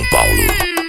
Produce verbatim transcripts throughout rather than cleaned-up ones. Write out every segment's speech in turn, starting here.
Paulo.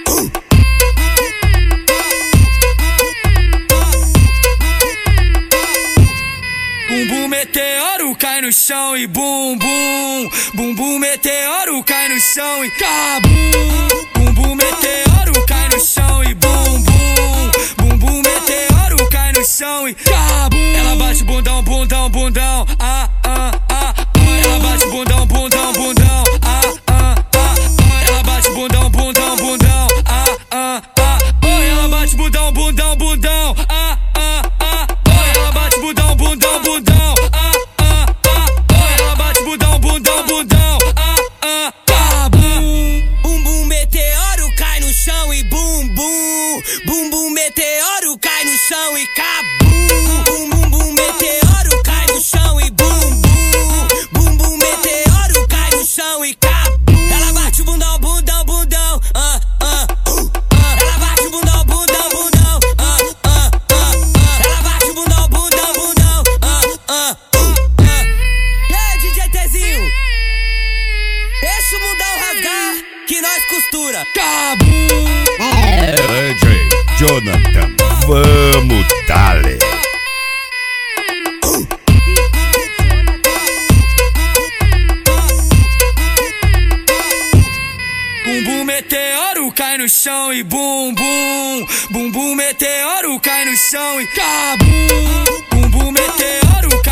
Bumbum meteoro cai no chão e bum bum. Bumbum meteoro cai no chão e cabum. Bumbum meteoro cai no chão e bum bum. Bumbum meteoro cai no chão e cabum. Ela bate bundão, bundão, bundão. Ah, ah, ah, ah. Ela bate bundão, bundão, bundão. Ah, ah, ah, ah. Ela bate bundão, bundão, bundão. Ah, ah, ah, ah. Ela bate bundão, bundão, bundão. Ah, ah, ah, ah. Ela bate bundão, bundão, bundão. Ah, ah, ah, ah. Ela bate bundão, bundão, bundão. Ah, ah, cabum. Bumbum meteoro cai no chão e bum bum. Bumbum meteoro cai no chão e cabum. Bumbum meteoro cai no chão e bum bum. Bumbum meteoro cai no chão e cabum. Ela bate o bundão, bundão, bundão. Ah, ah, uh, ah. Ela bate o bundão, bundão, bundão. Ah, ah, ah, ah. Ela bate o bundão, bundão, bundão. Ah, ah, uh, ah. E aí, D J Tezinho? Deixa o mundão rasgar que nós costura. Cabum. D J Jonathan, vamos dale. Bumbum meteoro cai no chão e bum bum. Bumbum meteoro cai no chão e cabum. Bumbum meteoro cai